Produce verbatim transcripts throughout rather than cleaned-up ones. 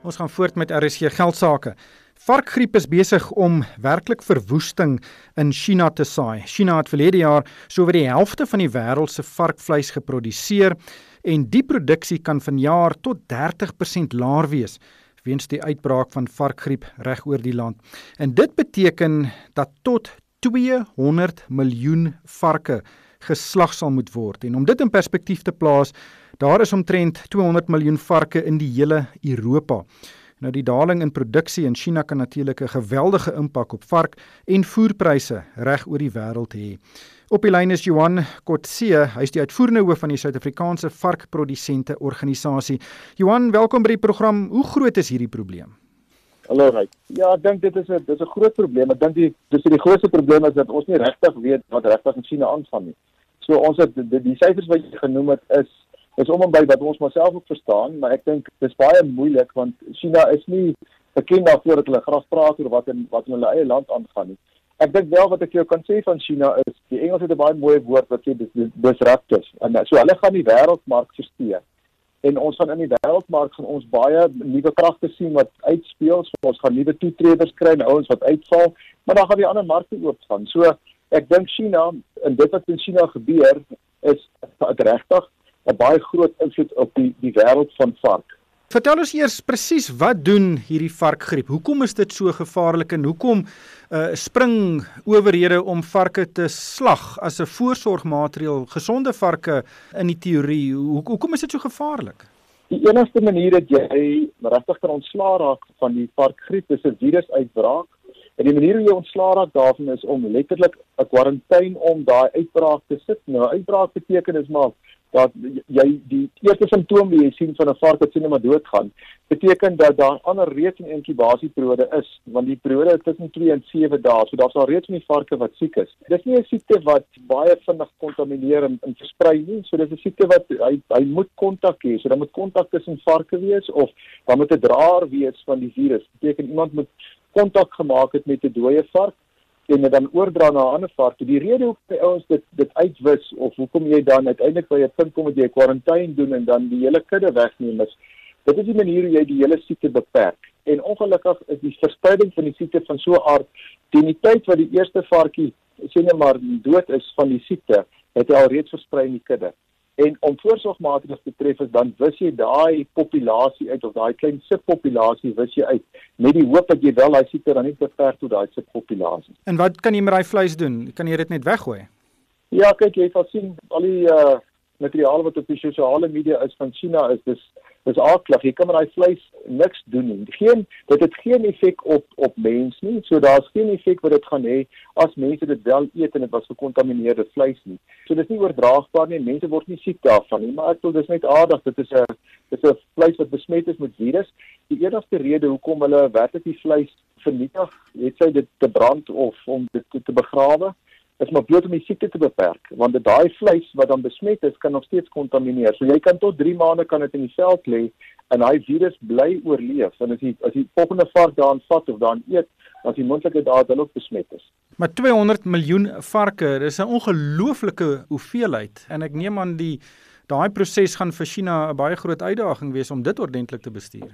Ons gaan voort met R S G Geldsaake. Varkgriep is besig om werklik verwoesting in China te saai. China het verlede jaar sowat die helfte van die wêreld se varkvleis geproduseer en die produksie kan vanjaar tot dertig persent laer wees weens die uitbraak van varkgriep reg oor die land. En dit beteken dat tot tweehonderd miljoen varke geslag sal moet word. En om dit in perspektief te plaas, daar is omtrent tweehonderd miljoen varke in die hele Europa. Nou die daling in produksie in China kan natuurlik 'n geweldige impak op vark en voerpryse reg oor die wêreld hê. Op die lyn is Johan Kotse, hy is die uitvoerende hoof van die Suid-Afrikaanse Varkprodusente Organisasie. Johan, welkom by die program. Hoe groot is hierdie probleem? Hallo, Ryk. Ja, ek dink dit is 'n dis 'n groot probleem. Ek dink die dis die grootste probleem is dat ons nie regtig weet wat regtig in China aangaan nie. So ons het die, die syfers wat jy genoem het is is om en by wat ons maar self ook verstaan, maar ek dink dis baie moeilik want China is nie bekend daarvoor dat hulle graag praat oor wat in wat in hulle eie land aangaan nie. Ek dink wel wat ek jou kan sê van China is die Engels het 'n baie mooi woord wat sê dis disruptors. En so hulle gaan die wêreldmark versteur. En ons gaan in die wêreldmark gaan ons baie nuwe kragte sien wat uitspeel. So ons gaan nuwe toetreders kry, en ouens wat uitval, maar dan gaan die ander markte oopgaan. So ek dink China en dit wat in China gebeur is regtig 'n baie groot invloed op die die wêreld van vark. Vertel ons eers presies wat doen hierdie varkgriep? Hoekom is dit so gevaarlik en hoekom uh, spring owerhede om varke te slag as 'n voorsorgmaatreël, gesonde varke in die teorie? Hoe, hoekom is dit so gevaarlik? Die enigste manier dat jy regtig kan ontslaa raak van die varkgriep is 'n virusuitbraak. En die manier hoe jy ontslaa raak daarvan is om letterlik 'n kwarantyne om daai uitbraak te sit. Nou, uitbraak beteken is maar dat jy die eerste simptoom wat jy sien van 'n vark wat sien maar doodgaan, beteken dat daar ander reeds 'n inkubasieperiode is, want die periode is tussen twee en sewe dae, so daar's al reeds van die varke wat siek is. Dis nie 'n siekte wat baie vinnig kontamineer en, en versprei nie, so dis 'n siekte wat hy hy moet kontak hê, so dan moet kontak tussen varke wees of dan moet 'n draer wees van die virus. Beteken iemand moet kontak gemaak het met 'n dooie vark en dit dan oordra na 'n ander vark. Die rede hoekom die ouens dit dit uitwis of hoekom jy dan uiteindelik by 'n punt kom dat jy 'n kwarantyne doen en dan die hele kudde wegneem is, dit is die manier hoe jy die hele siekte beperk. En ongelukkig is die verspreiding van die siekte van so 'n aard, teen die tyd wat die eerste varkie sê net maar dood is van die siekte, het hy al reeds versprei in die kudde. En om voorsorgmaatreëls te tref is dan wis jy daai populasie uit of daai klein subpopulasie wis jy uit met die hoop dat jy wel daai siekte dan nie beperk tot daai subpopulasie. En wat kan jy met daai vleis doen? Kan jy dit net weggooi? Ja, kyk, jy sal sien al die uh, materiaal wat op die sosiale media is van China is dis dis aaklig. Jy kan met daai vleis niks doen nie. Geen dit het geen effek op op mens nie. So daar's geen effek wat dit gaan hê as mense dit wel eet en dit was gekontamineerde vleis nie. So dis nie oordraagbaar nie. Mense word nie siek daarvan nie, maar ek wil dis net aardig. Dit is 'n dis 'n vleis wat besmet is met virus. Die enigste rede hoekom hulle werklik die vleis vernietig, het sy dit te brand of om dit te, te begrawe, is maar bloot om die siekte te beperk, want dit daai vleis wat dan besmet is, kan nog steeds kontamineer. So jy kan tot drie maande kan dit in die veld lê en daai virus bly oorleef. En as die as die volgende vark daaraan vat of daaraan eet, dan is die moontlikheid daar dat hulle ook besmet is. Maar tweehonderd miljoen varke, dis 'n ongelooflike hoeveelheid en ek neem aan die daai proses gaan vir China 'n baie groot uitdaging wees om dit ordentlik te bestuur.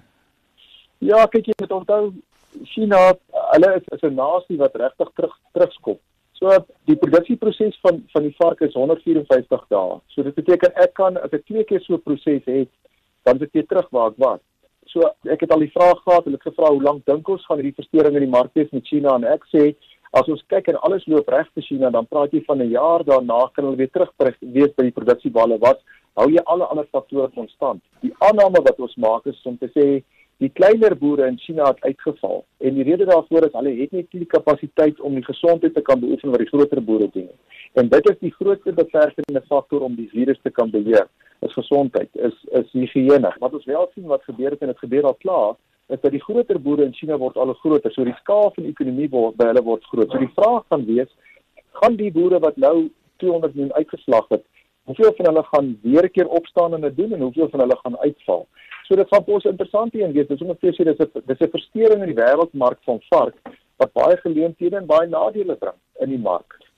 Ja, kyk jy moet onthou, China, hulle is, is 'n nasie wat regtig terug terugskop. So die produksieproses van van die vark is honderd vyf en vyftig dae. So dit beteken ek kan as ek twee keer so 'n proses het, dan is ek weer terug waar ek was. So ek het al die vraag gehad, hulle het gevra hoe lank dink ons gaan hierdie verstoring in die mark wees met China en ek sê as ons kyk en alles loop reg vir China, dan praat jy van 'n jaar daarna kan hulle weer terug wees by die produksie waar hulle was. Hou jy alle ander faktore konstant. Die aanname wat ons maak is om te sê die kleiner boere in China het uitgeval en die rede daarvoor is hulle het nie die kapasiteit om die gesondheid te kan beoefen wat die groter boere doen. En dit is die grootste beperkende faktor om die virus te kan beheer. Is gesondheid, is is higiëne. Wat ons wel sien wat gebeur het en dit gebeur al klaar, is dat die groter boere in China word al groter. So die skaal van die ekonomie word by hulle word groot. So die vraag gaan wees, gaan die boere wat nou tweehonderd miljoen uitgeslag het, hoeveel van hulle gaan weer 'n keer opstaan en dit doen en hoeveel van hulle gaan uitval? So dit gaan vir ons interessant een wees. Dis om te sê dis 'n dis 'n verstoring in die wêreldmark van vark wat baie geleenthede en baie nadele bring in die mark.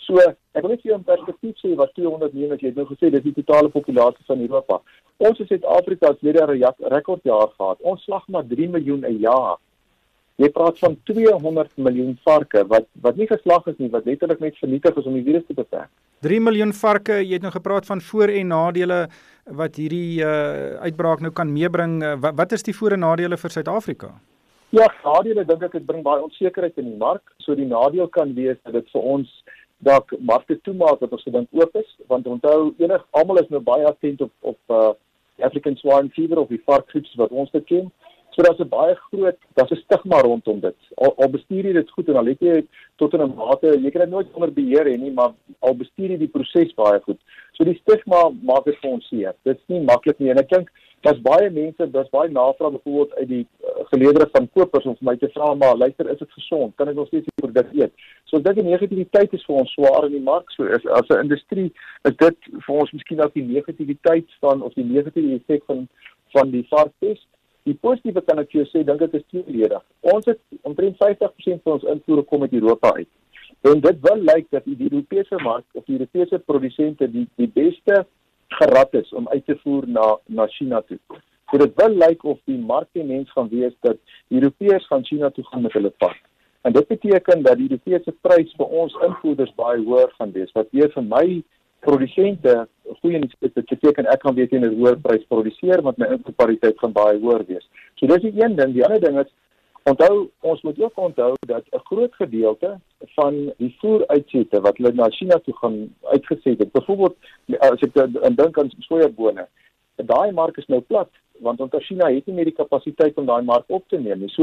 So, ek wil net vir jou in perspektief sê wat tweehonderd miljoen is, jy het nou gesê, dis die totale populasie van Europa. Ons in Suid-Afrika het weer 'n rekordjaar gehad. Ons slag maar drie miljoen 'n jaar. Jy praat van tweehonderd miljoen varke, wat wat nie geslag is nie, wat letterlik net vernietig is om die virus te beperk. drie miljoen varke, jy het nou gepraat van voor- en nadele wat hierdie uh, uitbraak nou kan meebring. Uh, wat, wat is die voor- en nadele vir Suid-Afrika? Ja, nadele dink ek dit bring baie onsekerheid in die mark. So die nadeel kan wees dat dit vir ons dalk markte toemaak wat ons gedink oop is, want onthou enig almal is nou baie attent op op uh, African swine fever of die varkgriep wat ons dit ken. So daar's 'n baie groot, daar's 'n stigma rondom dit. Al, al bestuur jy dit goed en al het jy tot in 'n mate, jy kan dit nooit onder beheer hê nie, maar al bestuur jy die proses baie goed. So die stigma maak dit vir ons seer. Dit is nie maklik nie en ek dink daar's baie mense, daar's baie navraag byvoorbeeld uit die uh, geleedere van kopers om vir my te vra, maar luister, is dit gesond? Kan ek nog steeds die produk eet? So ek dink die negativiteit is vir ons swaar in die mark. So is, as 'n industrie is dit vir ons miskien ook die negativiteit van of die negatiewe effek van van die varkpest. Die positiewe kan ek vir jou sê, dink ek is tweeledig. Ons het omtrent vyftig persent van ons invoere kom uit Europa uit. En dit wil lyk dat die Europese mark of die Europese produsente die die beste gerad is om uit te voer na na China toe. So dit wil lyk of die marktendens gaan wees dat Europeërs gaan China toe gaan met hulle vark. En dit beteken dat die Europese prys vir ons invoerders baie hoër gaan wees, wat weer vir my produsente goeie nuus beteken ek gaan weet teen 'n hoër prys produseer want my inkooppariteit gaan baie hoër wees. So dis die een ding. Die ander ding is onthou ons moet ook onthou dat 'n groot gedeelte van die voeruitsette wat hulle na China toe gaan uitgeset het. Byvoorbeeld as ek dink aan sojabone. Daai mark is nou plat want onthou China het nie meer die kapasiteit om daai mark op te neem nie. So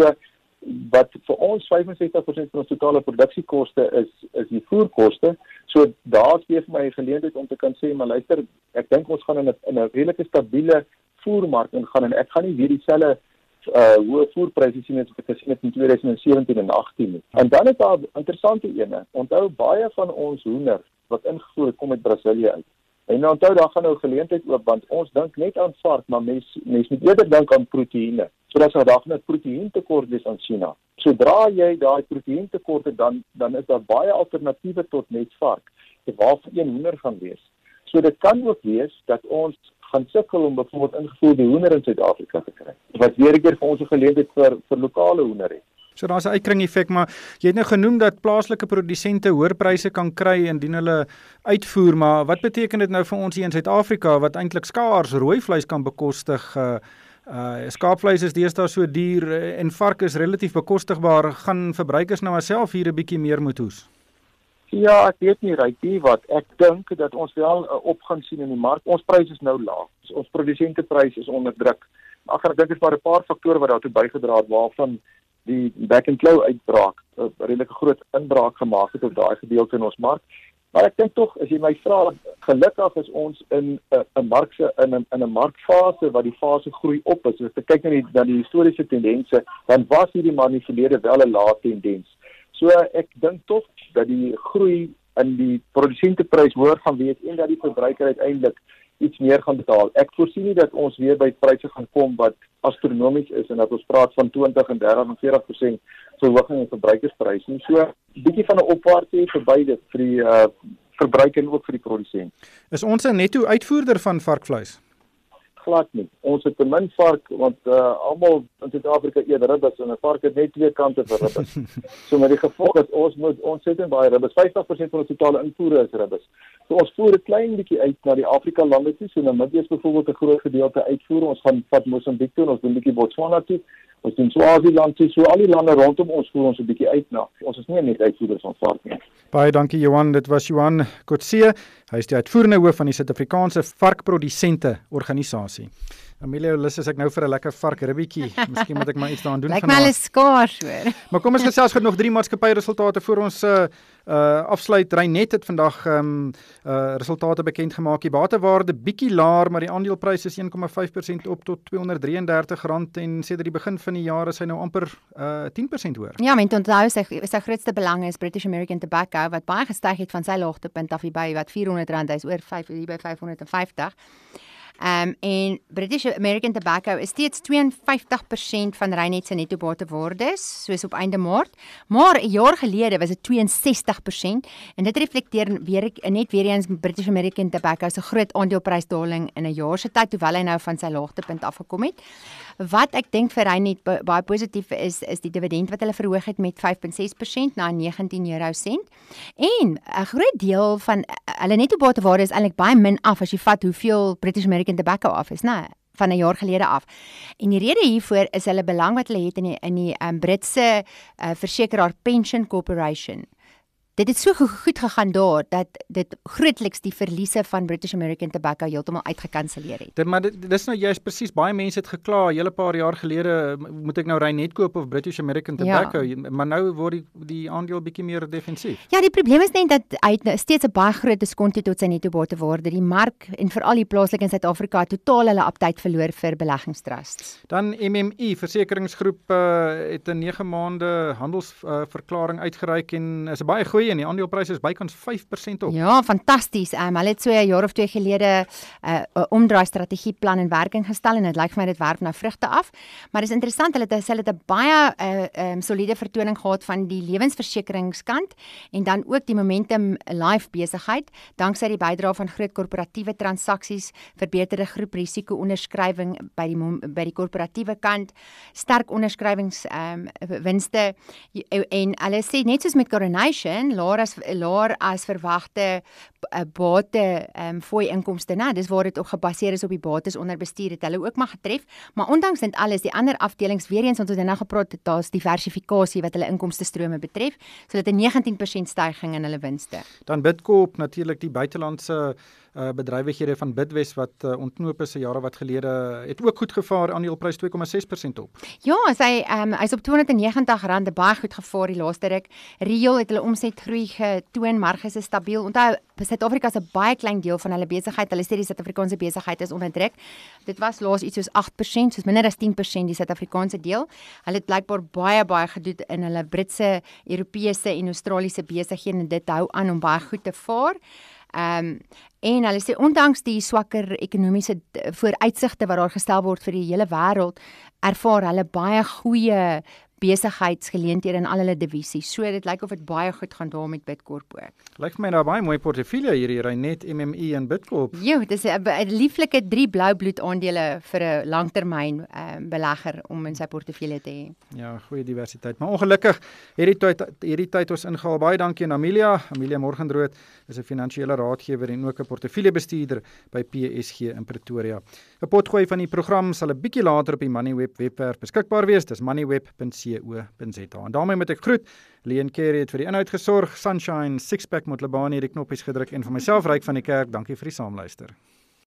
wat vir ons vyfenses persent van ons totale produksiekoste is is die voerkoste. So daar's weer vir my 'n geleentheid om te kan sê, maar luister, ek dink ons gaan in 'n in 'n redelike stabiele voermark ingaan en ek gaan nie weer dieselfde uh hoë voerpryse sien as wat ek gesien het in twintig sewentien en agttien nie. En dan is daar interessante ene. Onthou baie van ons hoender wat ingevoer kom uit Brasilië uit. En nou onthou daar gaan nou 'n geleentheid oop want ons dink net aan vark, maar mens mens moet eerder dink aan proteïene. So dat daar gaan 'n proteïentekort wees aan China. Sodra jy daai proteïentekorte dan dan is daar baie alternatiewe tot net vark. Waarvoor een hoender gaan wees. So dit kan ook wees dat ons gaan sukkel om byvoorbeeld ingevoerde hoender in Suid-Afrika te kry. Wat weer 'n keer vir ons 'n geleentheid vir vir lokale hoender het. So daar's 'n uitkring effek, maar jy het nou genoem dat plaaslike produsente hoër pryse kan kry indien hulle uitvoer, maar wat beteken dit nou vir ons hier in Suid-Afrika wat eintlik skaars rooi vleis kan bekostig? Uh, uh skaapvleis is deesdae so duur uh, en vark is relatief bekostigbaar. Gaan verbruikers nou self hier 'n bietjie meer moet hoes? Ja, ek weet nie regtig wat. Ek dink dat ons wel 'n uh, op gaan sien in die mark. Ons pryse is nou laag. So, ons produsenteprys is onder druk. Ag, ek dink dit is maar 'n paar faktore wat daartoe bygedra het waarvan die back and claw uitbraak 'n uh, redelike groot inbraak gemaak het op daai gedeelte in ons mark. Maar ek dink tog as jy my vra, gelukkig is ons in 'n uh, 'n markse in 'n in 'n markfase waar die fase groei op is. As jy kyk na die na die historiese tendense, dan was hierdie maar in die verlede wel 'n lae tendens. So ek dink tog dat die groei in die produsenteprys hoër gaan wees en dat die verbruiker uiteindelik iets meer gaan betaal. Ek voorsien nie dat ons weer by pryse gaan kom wat astronomies is en dat ons praat van twintig en dertig en veertig persent verhoging in verbruikerspryse nie. So 'n bietjie van 'n opwaartse vir beide vir die uh, verbruiker en ook vir die produsent. Is ons 'n netto uitvoerder van varkvleis? Glad nie. Ons het te min vark want uh, almal in Suid-Afrika eet ribbes en 'n vark het net twee kante vir ribbes. So met die gevolg is ons moet ons sit in baie ribbes. vyftig persent van ons totale invoere is ribbes. So ons voer 'n klein bietjie uit na die Afrika lande toe. So Namibië is byvoorbeeld 'n groot gedeelte uitvoer. Ons gaan vat Mosambiek toe, ons doen 'n bietjie Botswana toe. Ons doen Swaziland toe. So al die lande rondom ons voer ons 'n bietjie uit na. Ons is nie net uitvoerders van vark nie. Baie dankie Johan, dit was Johan Kotse. Hy is die uitvoerende hoof van die Suid-Afrikaanse Varkprodusente Organisasie. Amelia, lus is ek nou vir 'n lekker varkribbietjie. Miskien moet ek maar iets daaraan doen vanaand. Lyk my hulle skaars hoor. Maar kom ons gesels gou nog drie maatskappyresultate voor ons uh, uh afsluit. Reinet het vandag um uh resultate bekend gemaak. Die batewaarde bietjie laer, maar die aandeleprys is een komma vyf persent op tot tweehonderd drieëndertig rand en sedert die begin van die jaar is hy nou amper uh tien persent hoër. Ja, men onthou sy sy grootste belang is British American Tobacco wat baie gestyg het van sy laagtepunt af hier by wat vierhonderd rand is oor vyf hier by vyfhonderd vyftig. Um, en British American Tobacco is steeds twee en vyftig persent van Reinet se netto batewaardes, soos op einde Maart, maar 'n jaar gelede was dit twee en sestig persent en dit reflekteer weer net weer eens British American Tobacco se groot aandeleprysdaling in 'n jaar se tyd, terwyl hy nou van sy laagtepunt afgekom het. Wat ek dink vir Reinet baie positief is, is die dividend wat hulle verhoog het met vyf komma ses persent na negentien euro sent. En 'n groot deel van hulle netto batewaarde is eintlik baie min af as jy vat hoeveel British American Tobacco af is, né? Van 'n jaar gelede af. En die rede hiervoor is hulle belang wat hulle het in die in die um, Britse uh, versekeraar Pension Corporation. Dit het so goed gegaan daar dat dit grootliks die verliese van British American Tobacco heeltemal uitgekanselleer het. Dit maar dit dis nou juist presies, baie mense het gekla 'n hele paar jaar gelede, moet ek nou Reinet koop of British American Tobacco, ja. Maar nou word die die aandeel bietjie meer defensief. Ja, die probleem is net dat hy steeds 'n baie groot diskonto tot sy netto batewaarde. Die mark en veral die plaaslike in Suid-Afrika totaal hulle aptyd verloor vir beleggingstrusts. Dan M M I Versekeringsgroep uh, het 'n nege maande handelsverklaring uh, uitgereik en is 'n baie goeie en die aandelepryse is bykans vyf persent op. Ja, fantasties. Um, hulle het so 'n jaar of twee gelede 'n uh, omdraai strategieplan in werking gestel en dit lyk vir my dit werk nou vrugte af. Maar dis interessant, hulle het hulle het 'n baie uh, um, soliede vertoning gehad van die lewensversekeringskant en dan ook die Momentum Life besigheid, danksy die bydrae van groot korporatiewe transaksies, verbeterde groep risiko-onderskrywing by die by die korporatiewe kant, sterk onderskrywings um, winste en hulle sê net soos met Coronation laer as laer as verwagte uh, bate um, fooi inkomste, nou dis waar dit ook gebaseer is op die bates onder bestuur het hulle ook maar getref, maar ondanks dit alles die ander afdelings weer eens ons het nou gepraat het daar's diversifikasie wat hulle inkomste strome betref, so dit 'n negentien persent stygings in hulle winste. Dan Bidcorp natuurlik die buitelandse uh, bedrywighede van Bidwest wat uh, ontknoop is 'n jare wat gelede het ook goed gevaar, aandeleprys twee komma ses persent op. Ja, sy um, hy's op tweehonderdnegentig rand baie goed gevaar die laaste ruk. Real het hulle omsetgroei getoon, marges is stabiel. Onthou, Suid-Afrika is 'n baie klein deel van hulle besigheid. Hulle sê die Suid-Afrikaanse besigheid is onder druk. Dit was laas iets soos agt persent, soos minder as tien persent die Suid-Afrikaanse deel. Hulle het blykbaar baie baie gedoen in hulle Britse, Europese en Australiese besighede en dit hou aan om baie goed te vaar. Um, en hulle sê ondanks die swakker ekonomiese vooruitsigte wat daar gestel word vir die hele wêreld, ervaar hulle baie goeie besigheidsgeleenthede in al hulle divisies. So dit lyk of dit baie goed gaan daar met Bidcorp ook. Lyk vir my nou baie mooi portefeulje hierdie Reinet, M M I en Bidcorp. Jo, dit is 'n lieflike drie blou bloed aandele vir 'n langtermyn um, belegger om in sy portefeulje te hê. Ja, goeie diversiteit. Maar ongelukkig hierdie tyd hierdie tyd ons ingehaal. Baie dankie aan Amelia. Amelia Morgenrood is 'n finansiële raadgewer en ook 'n portefeuljebestuurder by P S G in Pretoria. 'n Potgooi van die program sal 'n bietjie later op die Moneyweb webwerf beskikbaar wees. Dis moneyweb punt co punt za. En daarmee moet ek groet. Leon Carey het vir die inhoud gesorg. Sunshine Sixpack met Labani het die knoppies gedruk en vir myself Ryk van die Kerk. Dankie vir die saamluister.